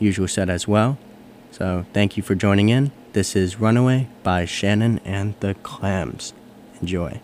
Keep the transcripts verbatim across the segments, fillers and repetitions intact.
usual set as well. So thank you for joining in. This is Runaway by Shannon and the Clams. Enjoy.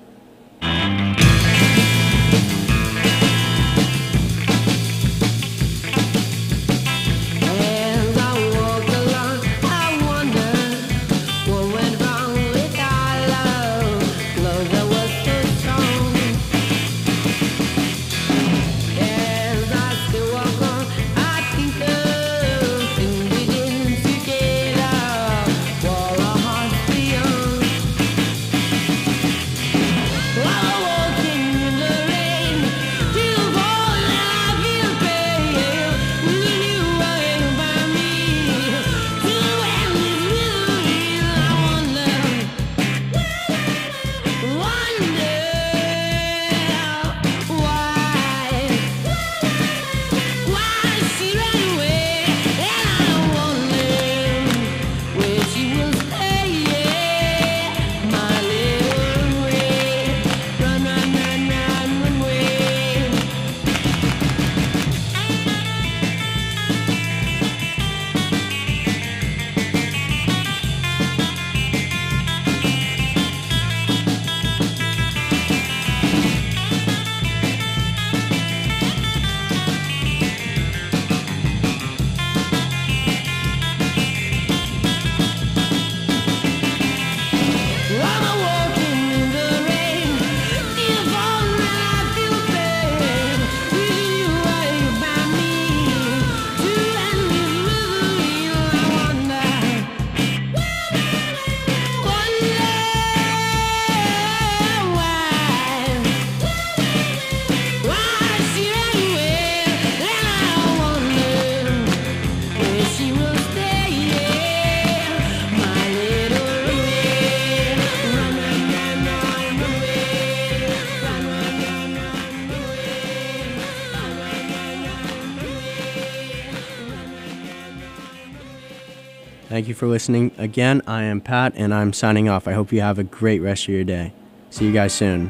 Thank you for listening. Again, I am Pat, and I'm signing off. I hope you have a great rest of your day. See you guys soon.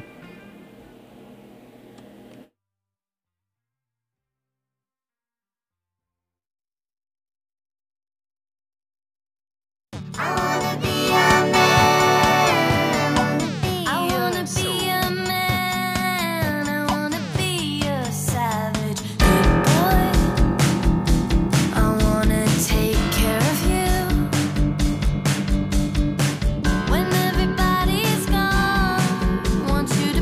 Want you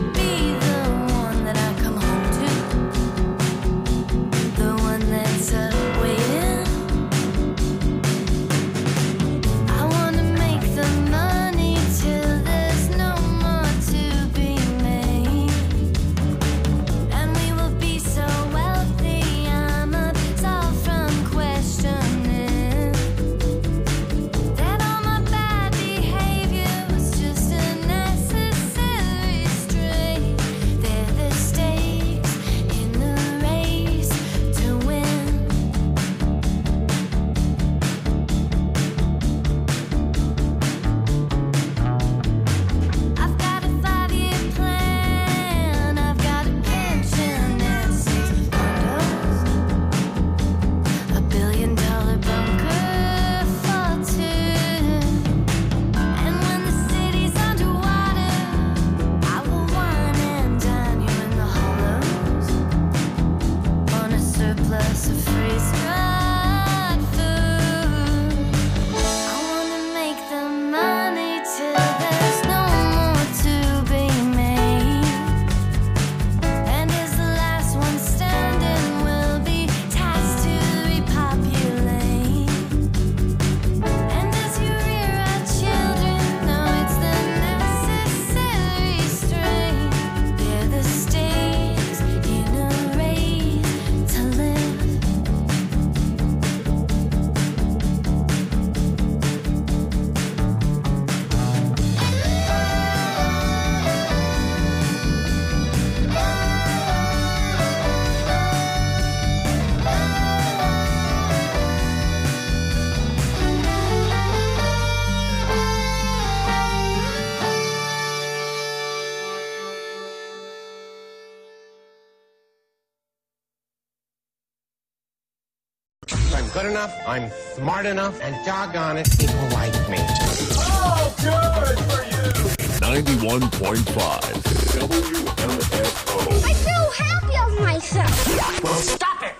good enough, I'm smart enough, and doggone it, people like me. Oh, good for you! ninety-one point five W M F O. I feel happy of myself. Well, stop it!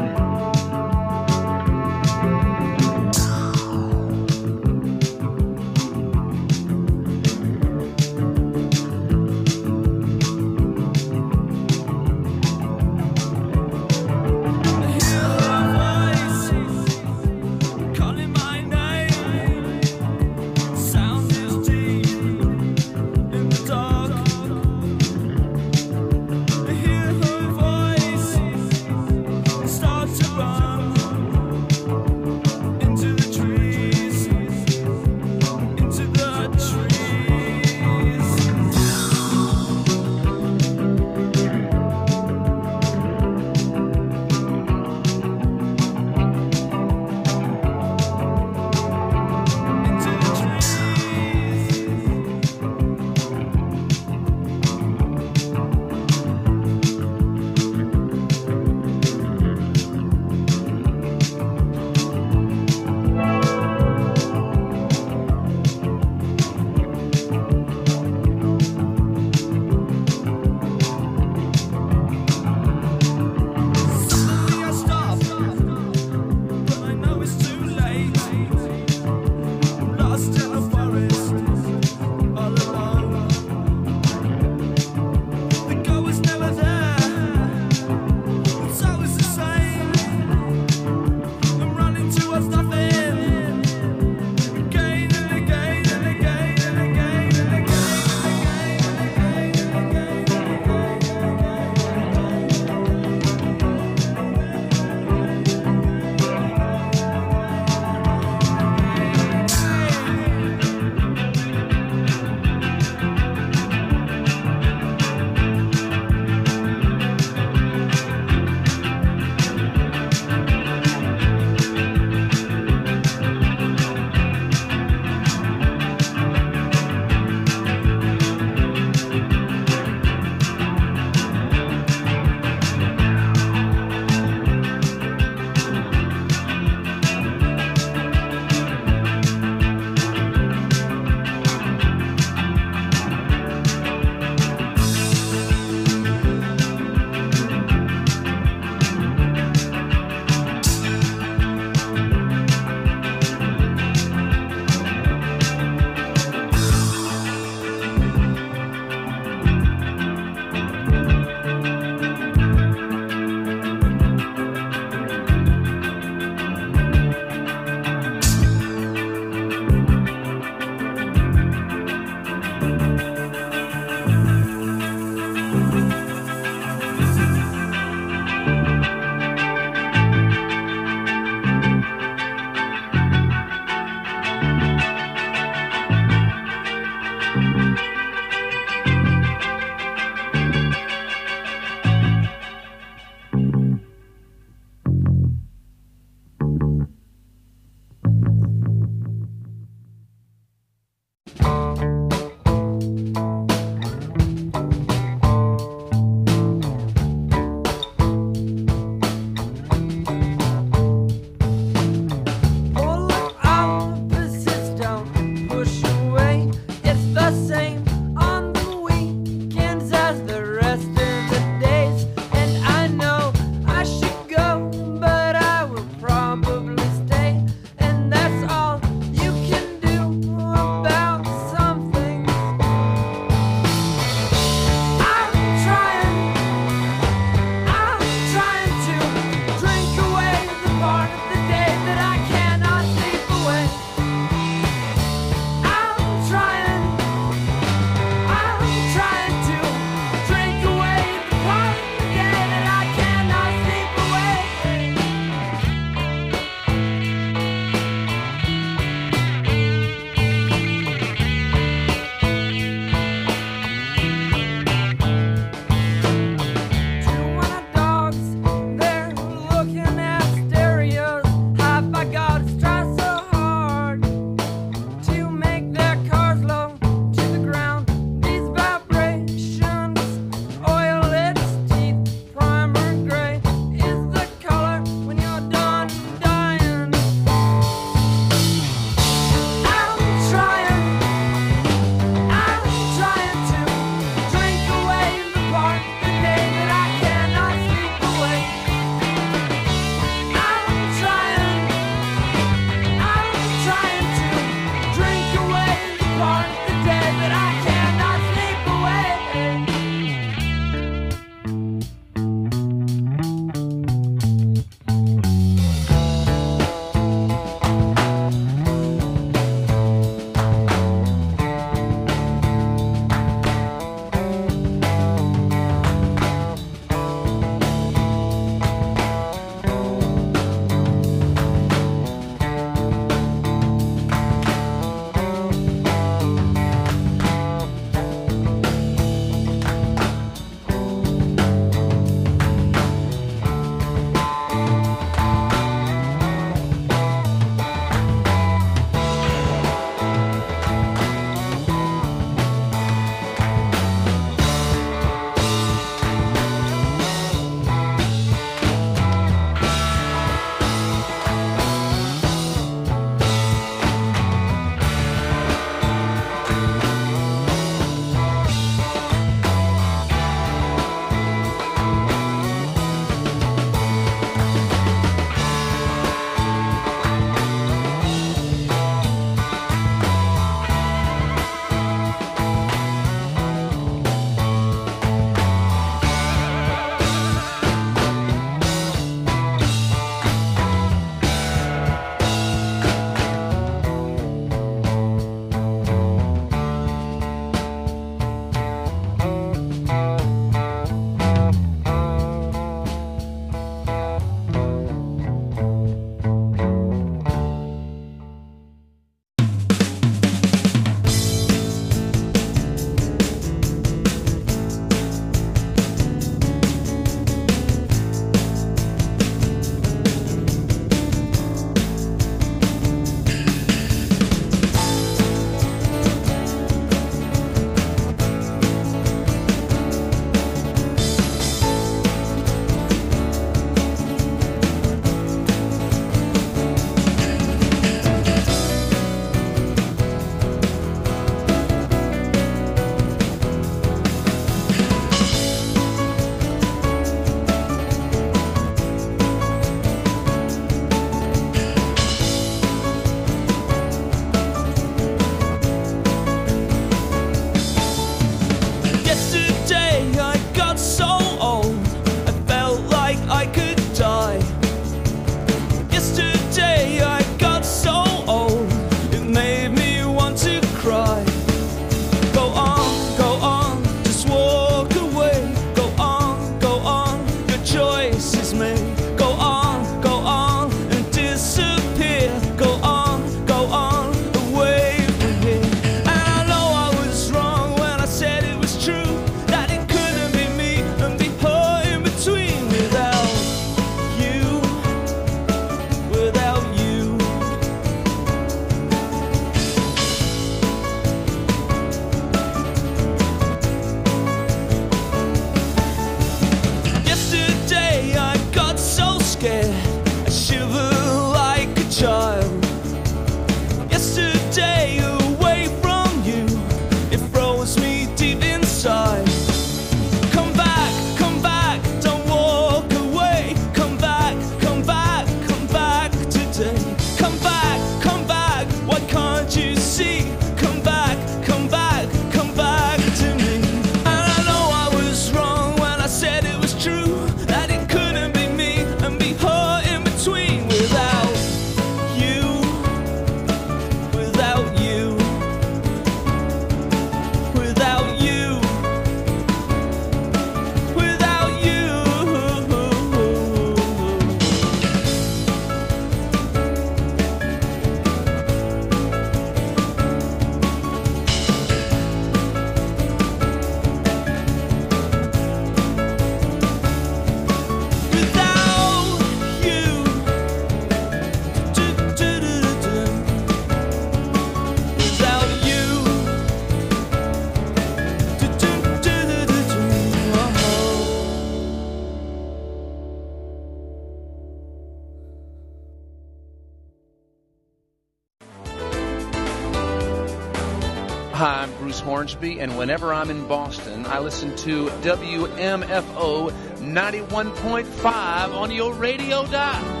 West Hornsby, and whenever I'm in Boston, I listen to W M F O ninety-one point five on your radio dial.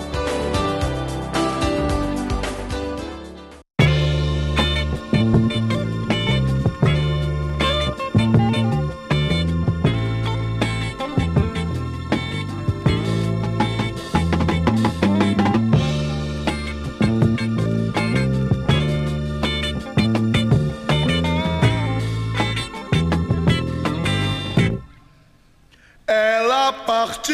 Ela partiu,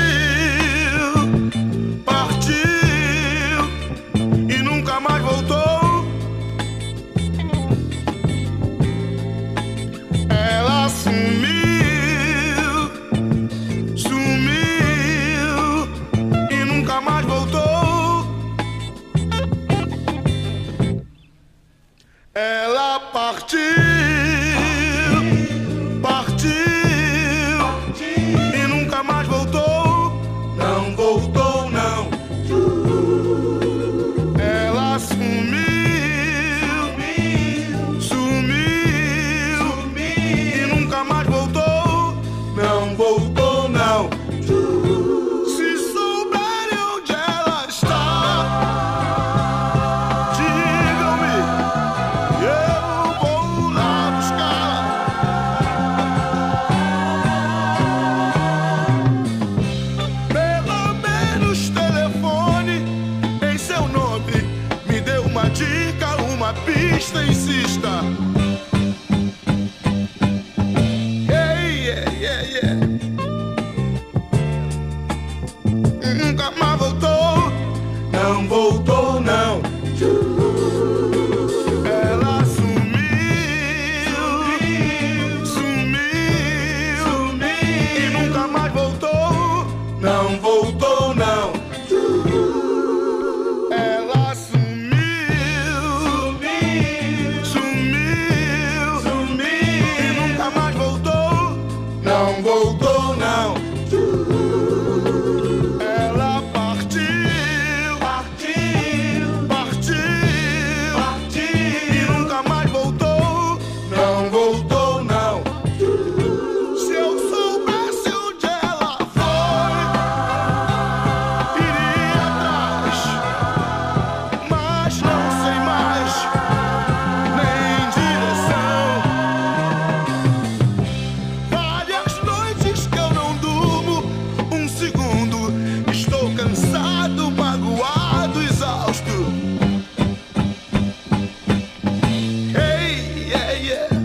partiu e nunca mais voltou. Ela sumiu, sumiu e nunca mais voltou. Ela partiu, partiu. Mais voltou, não voltou não. Ela sumiu, sumiu, sumiu e nunca mais voltou, não voltou não. Se souberem onde ela está, digam-me, eu vou lá buscar. Dica, uma pista, insista. Hey, yeah, yeah, yeah. Nunca mais voltou, não voltou, não. Ela sumiu, sumiu, sumiu e nunca mais voltou, não voltou, não. Não voltou, não. Ela partiu, partiu, partiu, partiu e nunca mais voltou. Não voltou, não. Se eu soubesse onde ela foi, iria atrás, mas não sei mais nem direção. Que eu não durmo um segundo, estou cansado, magoado, exausto. Hey, yeah, yeah.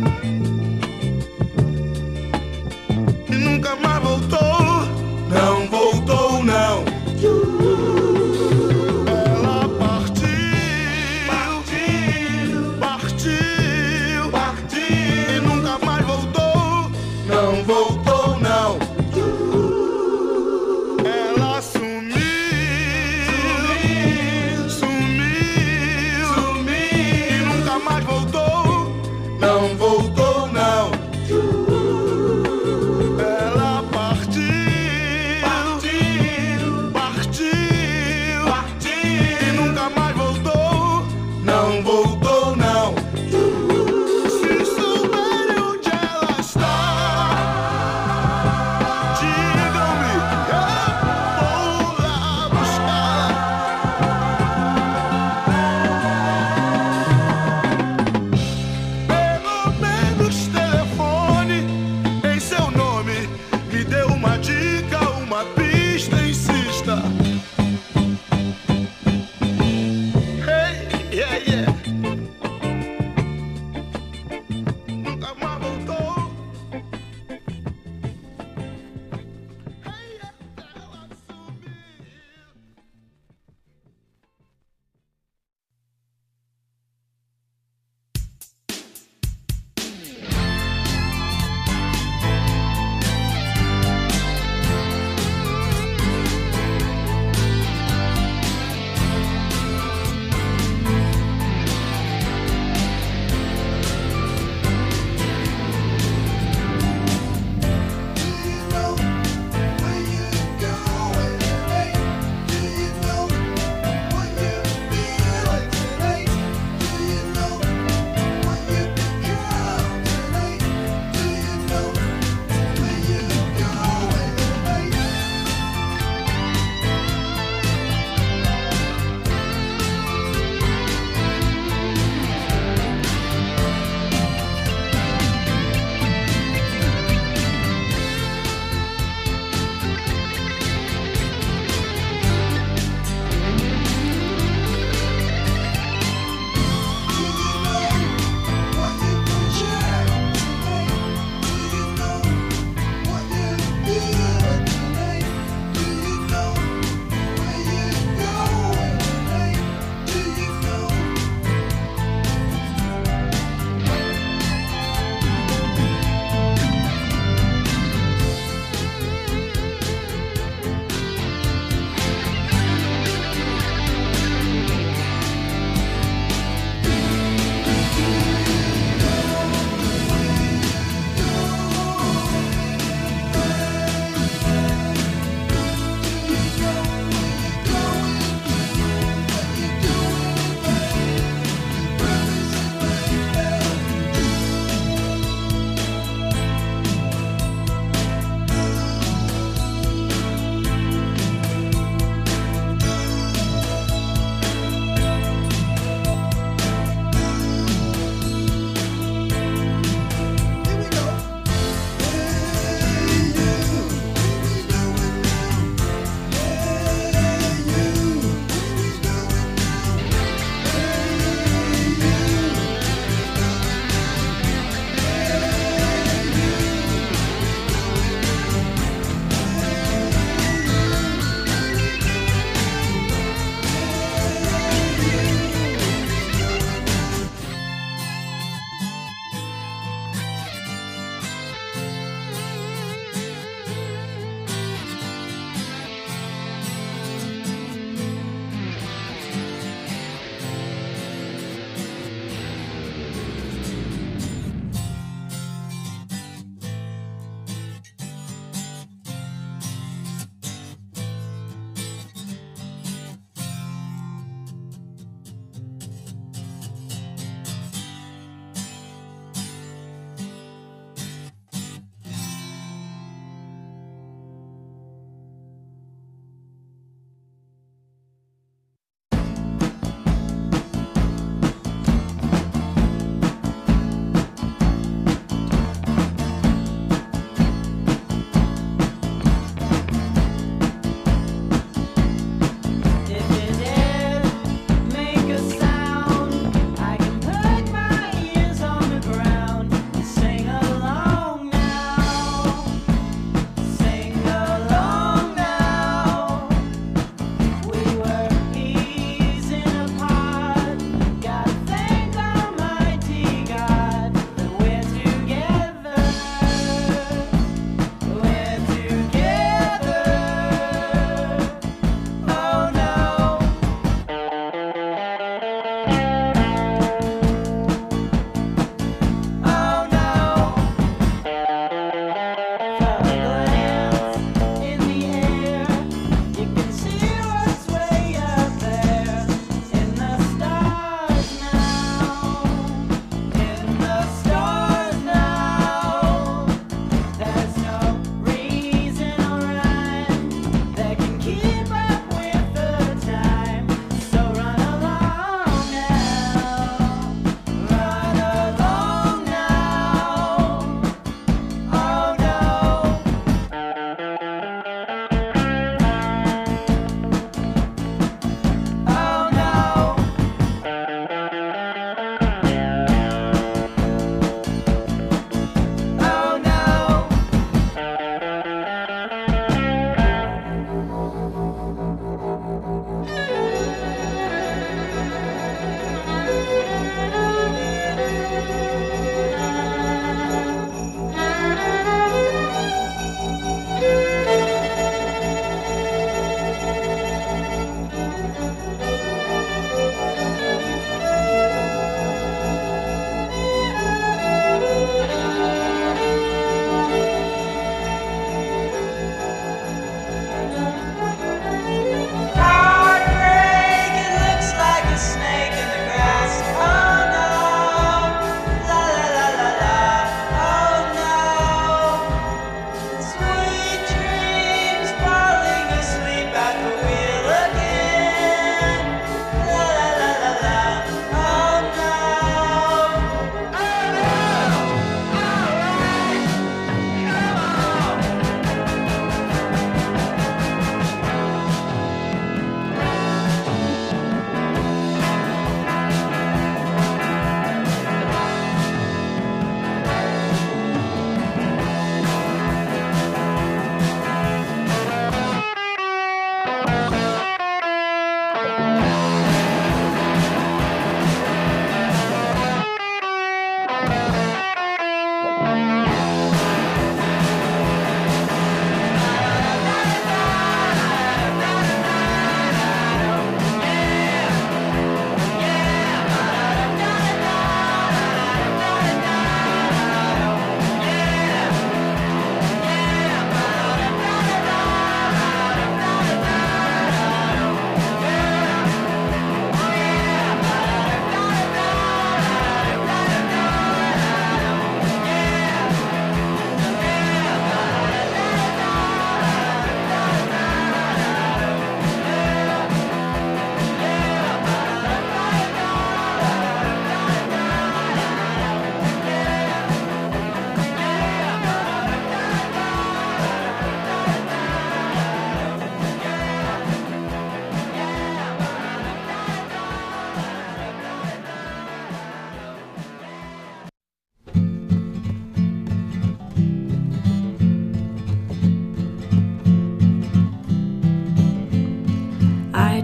E nunca mais voltou, não voltou, não. Ela partiu, partiu, partiu, partiu e nunca mais voltou, não voltou, não. Ela sumiu, sumiu, sumiu e nunca mais voltou, não voltou, não. Ela partiu,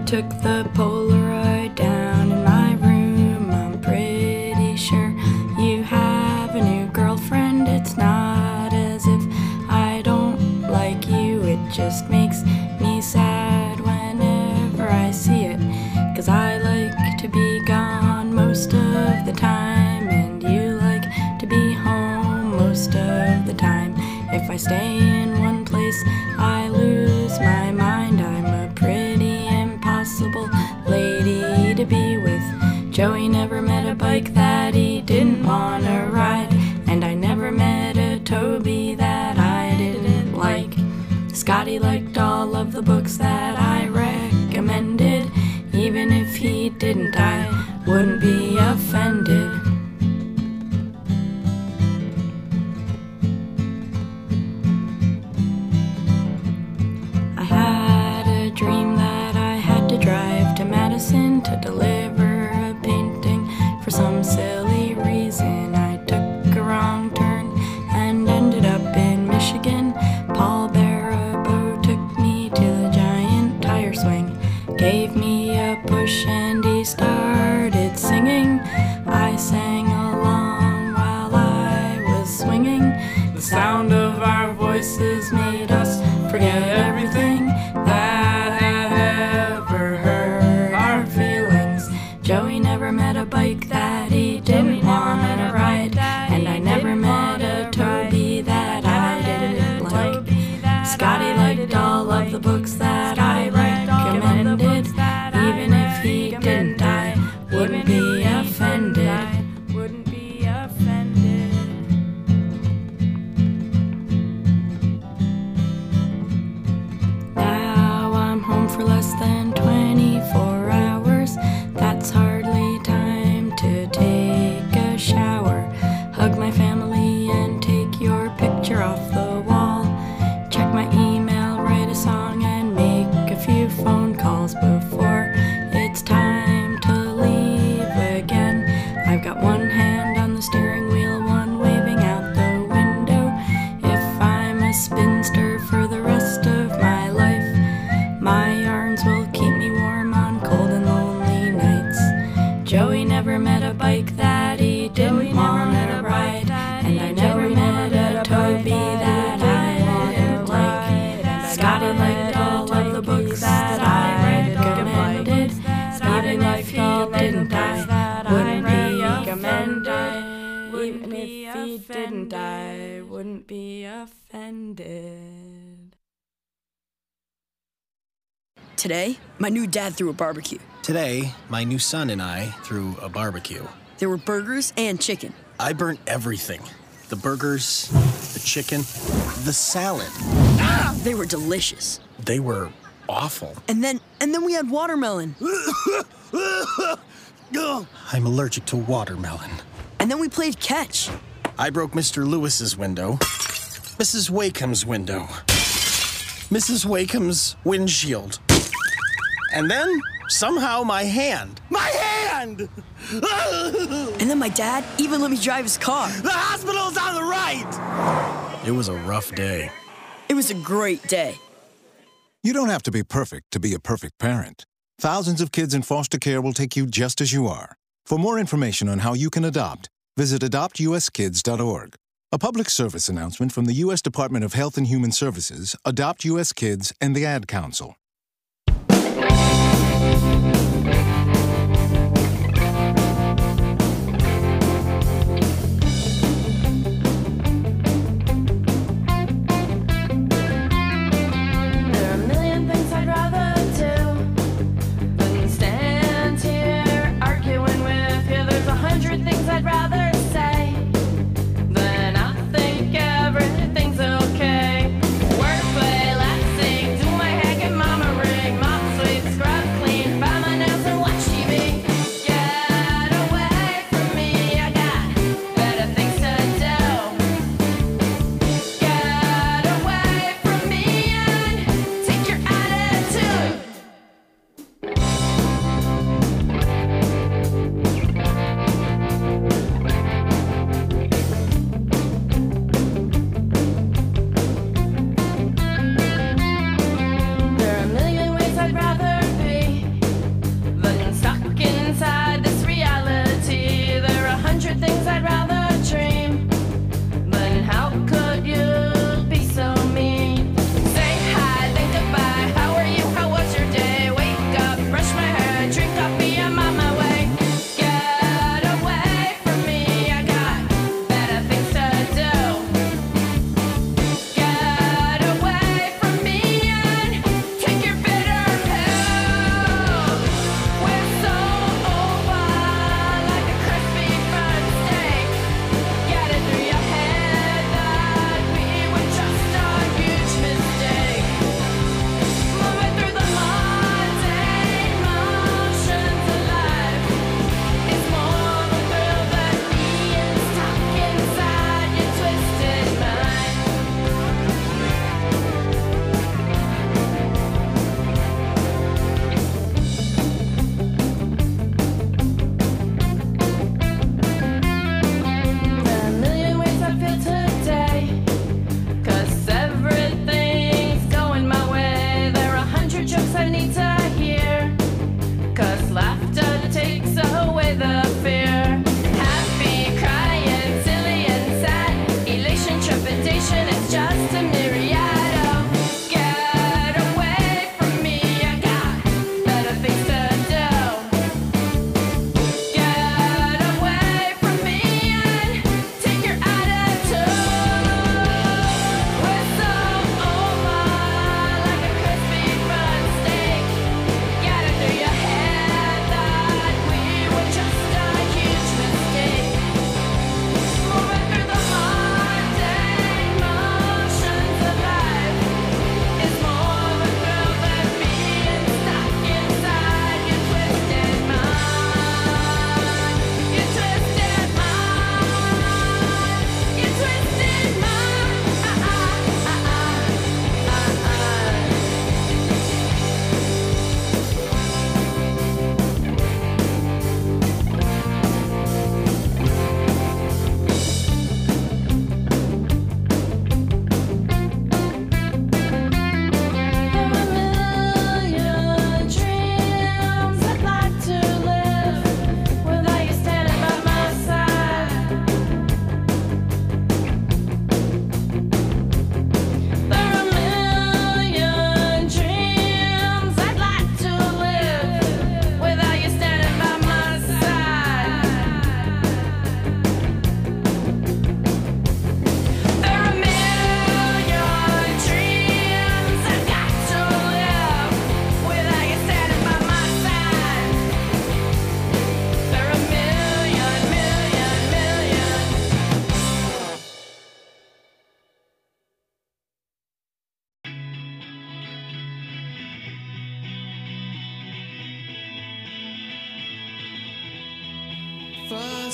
took the Polaroid down in my room. I'm pretty sure you have a new girlfriend. It's not as if I don't like you, it just makes me sad whenever I see it. Cause I like to be gone most of the time, and you like to be home most of the time. If I stay in one place, I lose my mind. I'm a pretty impossible lady to be with. Joey never met a bike that he didn't wanna ride, and I never met a Toby that I didn't like. Scotty liked all of the books that I recommended. Even if he didn't, I wouldn't be offended. I had a dream that I had to drive to Madison to deliver a painting. For some silly reason, I took a wrong turn and ended up in Michigan. Paul Barabo took me to the giant tire swing, gave me a push, and he started singing. I sang along while I was swinging. The sound of our voices made us forget everything that had ever hurt our feelings. Joey never met a bike that he didn't want to ride, and I never met a Toby that I didn't like. Scotty liked all of the books that I recommended. Even if he didn't, I wouldn't be offended. Wouldn't be offended. Now I'm home for less than twenty-four hours. That's hardly time to take a shower, hug my family, and take your picture off the wall. Check my email, write a song, and make a few phone calls before it's time to leave again. I've got one hand on the steering wheel, one waving out the window. If I'm a spinster for the rest of my life, my arms will keep me warm on cold and lonely nights. Joey never met a bike that he didn't want to ride, and I never met a Toby that I didn't like. Scotty liked all of the books that I recommended. Even if he didn't, I wouldn't be offended. Even if he didn't, I wouldn't be offended. Today, my new dad threw a barbecue. Today, my new son and I threw a barbecue. There were burgers and chicken. I burnt everything. The burgers, the chicken, the salad. Ah! They were delicious. They were awful. And then, and then we had watermelon. I'm allergic to watermelon. And then we played catch. I broke Mister Lewis's window, Missus Wakeham's window, Missus Wakeham's windshield. And then, somehow, my hand. My hand! And then my dad even let me drive his car. The hospital's on the right! It was a rough day. It was a great day. You don't have to be perfect to be a perfect parent. Thousands of kids in foster care will take you just as you are. For more information on how you can adopt, visit adopt u s kids dot org. A public service announcement from the U S Department of Health and Human Services, Adopt U S Kids, and the Ad Council. I'd rather say than I think everything's okay. Work, play, laugh, sing, do my hair, get mama ring, mop, sweep, scrub, clean, buy my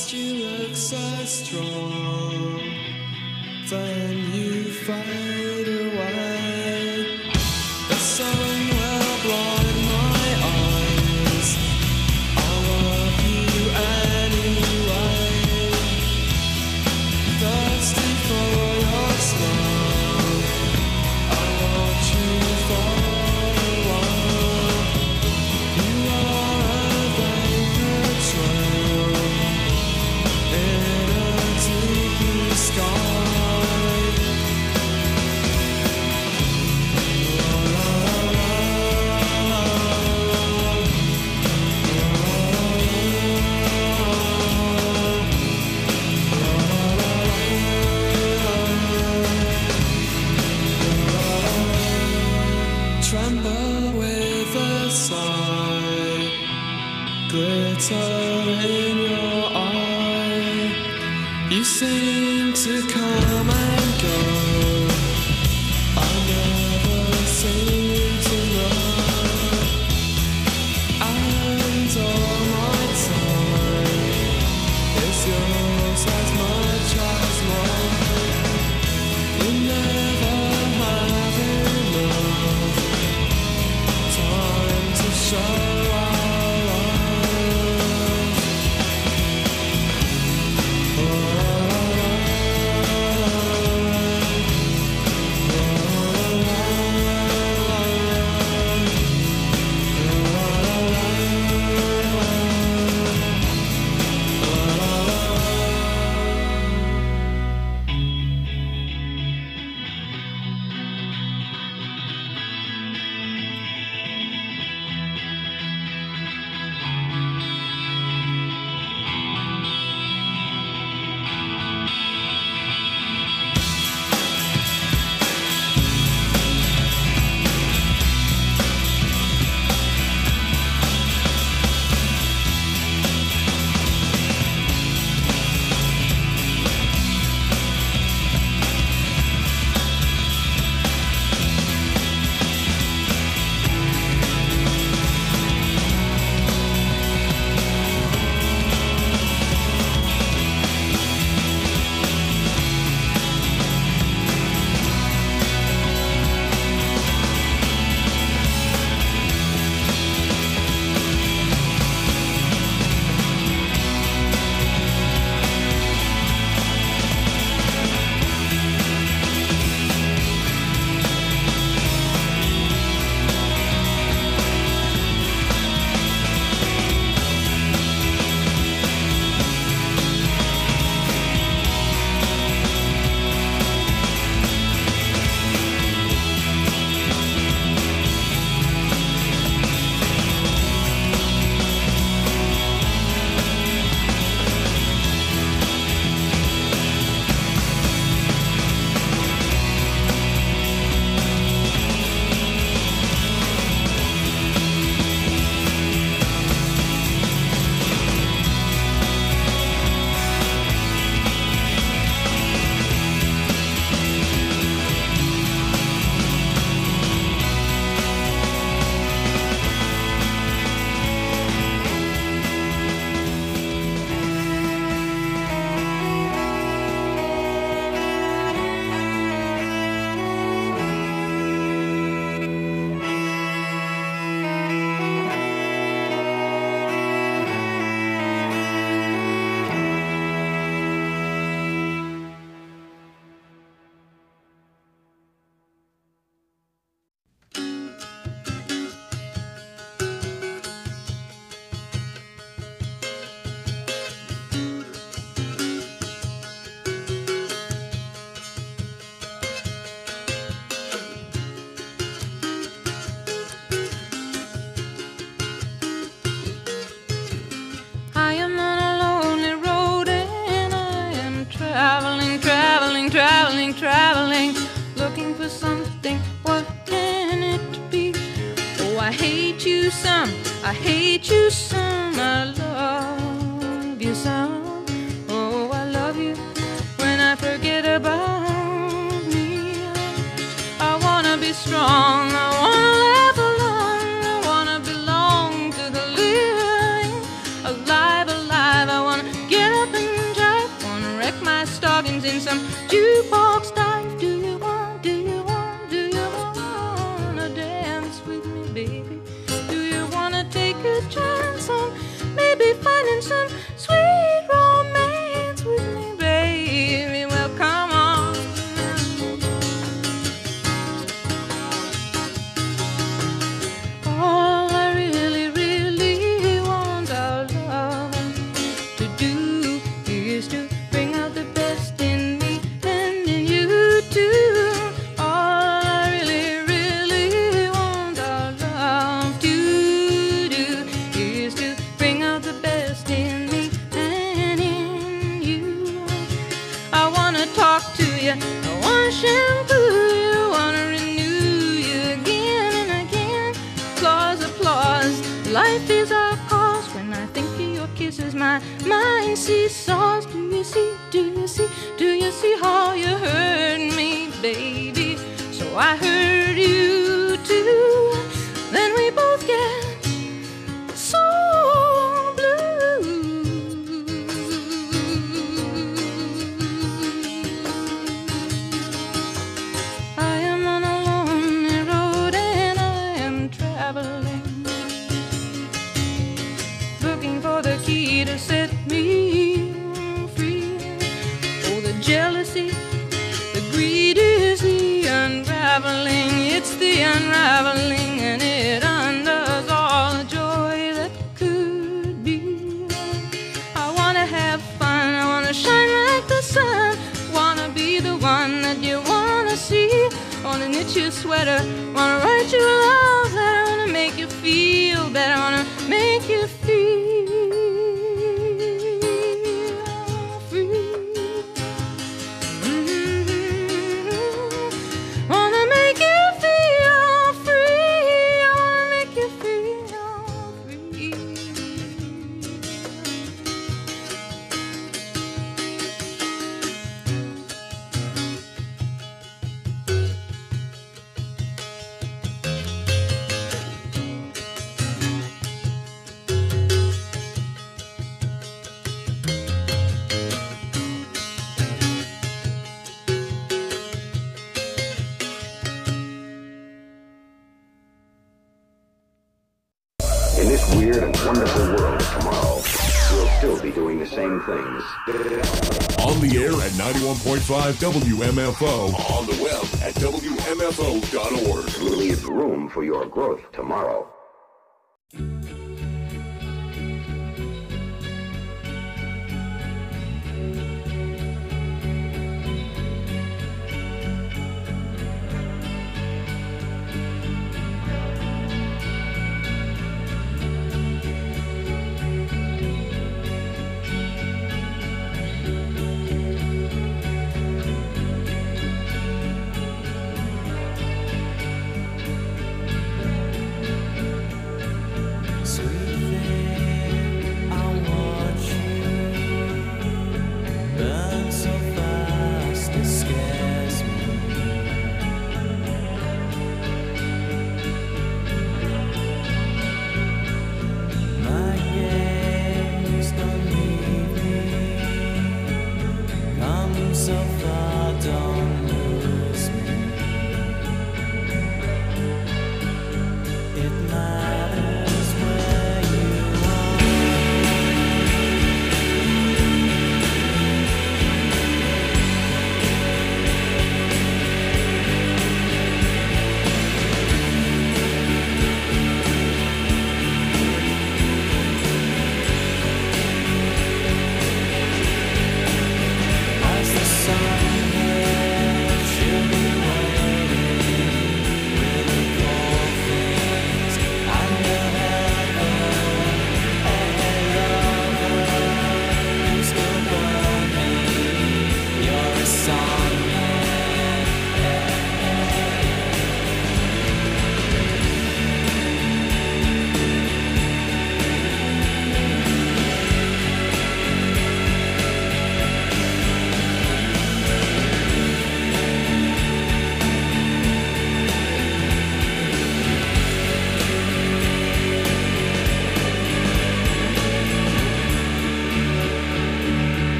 past you look so strong, then you fade away. The sun will blind my eyes, I love you anyway. Thirsty for your smile, I want you for a while. You are a vapor trail in a deep blue sky. Tremble with a sigh, glitter in your eye. You seem to come and go, I never seem to know. And all my time is yours as much as mine. You never have enough time to show our love. traveling, traveling, looking for something. What can it be? Oh, I hate you some, I hate you some, I love you some. Oh, I love you when I forget about me. I wanna be strong, I wanna laugh along, I wanna belong to the living. Alive, alive, I wanna get up and life is our cause. When I think of your kisses, my mind seesaws. Do you see, do you see, do you see how you hurt me, baby? So I hurt you too. Then we both get so blue. I am on a lonely road and I am traveling, looking for the key to set me free. Oh, the jealousy, the greed is the unraveling. It's the unraveling, and it undoes all the joy that could be. I wanna have fun, I wanna shine like the sun, wanna be the one that you wanna see. Wanna knit you a sweater, wanna write you a love letter, wanna make you feel better, wanna make you feel free. Mm-hmm. Wanna make you feel free, wanna make you feel free. In this weird and wonderful world of tomorrow, we'll still be doing the same things. On the air at ninety-one point five W M F O. On the web at W M F O dot org. We'll leave room for your growth tomorrow.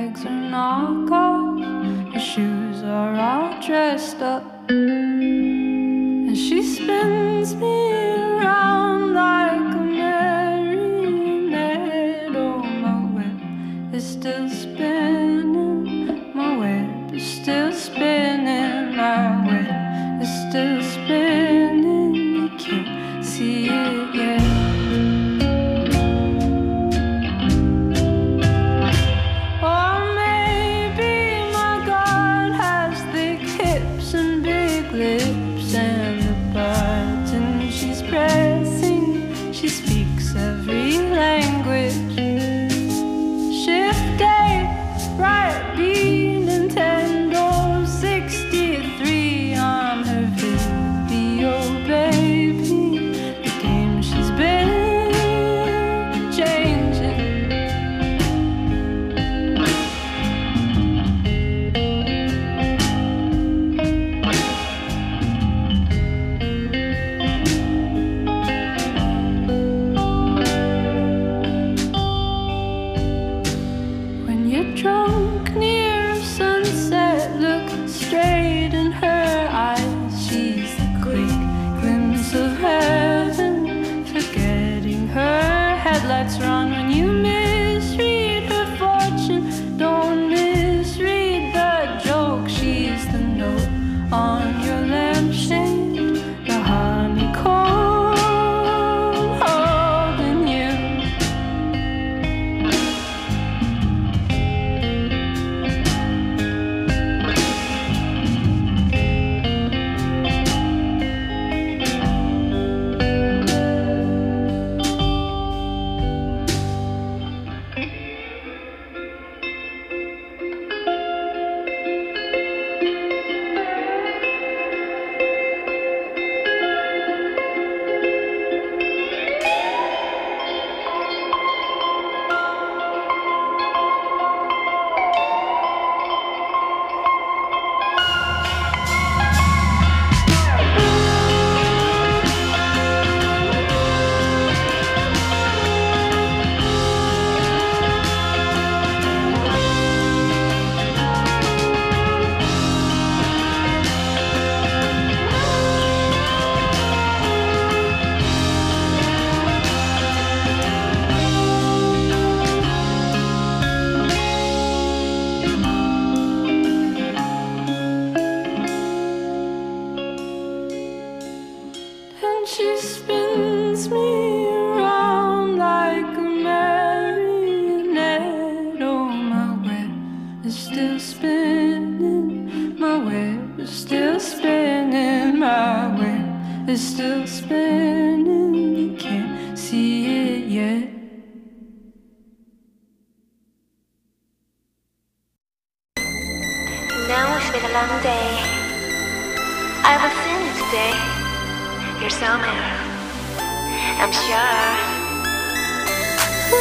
bags are knockoff, her shoes are all dressed up, and she spins me around like a marionette. Oh, my web is still spinning, my web is still spinning, my web is still spinning, you can't see it yet. Lips and the button she's pressing, she speaks every language. Shift A, right B, Nintendo sixty-three on her video, baby. The game she's been changing. Drunk near sunset, look straight in her eyes. She's a quick glimpse of heaven, forgetting her headlights run. When you misread her fortune, don't misread the joke. She's the note on your lampshade, the honeycomb holding you. She spins me around like a marionette. Oh, my web is still spinning, my web is still spinning, my web is still spinning, you can't see it yet. Now it's been a long day. I will send you today. You're somewhere, I'm sure. Ooh,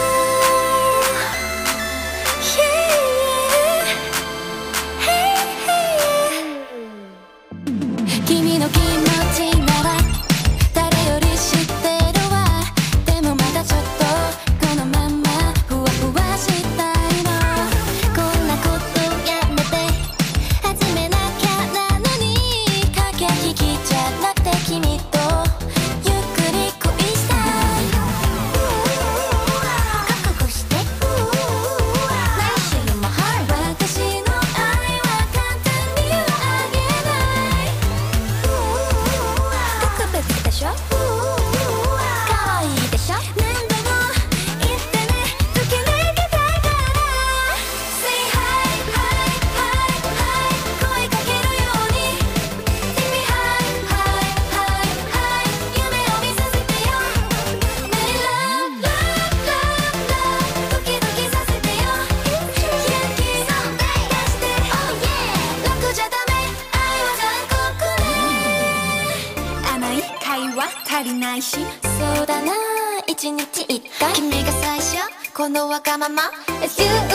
yeah. Hey, hey. 君の気持ちなら誰より知ってるわ。でもまだちょっとこのままふわふわしたいの。こんなことやめて始めなきゃなのに駆け引きじゃなくて君とゆっくり恋したい。覚悟して来週も私の愛は簡単にはあげない。特別でしょ、可愛いでしょ、何度も言ってね、ときめきたいから。 Say hi, hi, hi, hi 声かけるように君 hi, hi, hi, hi 夢を見させてよ。ねえ love, love, love, love ドキドキさせてよ。勇気出して oh yeah 楽じゃダメ、愛は残酷ね。甘い会話足りないし、そうだな、一日一回君が最初このわがまま It's you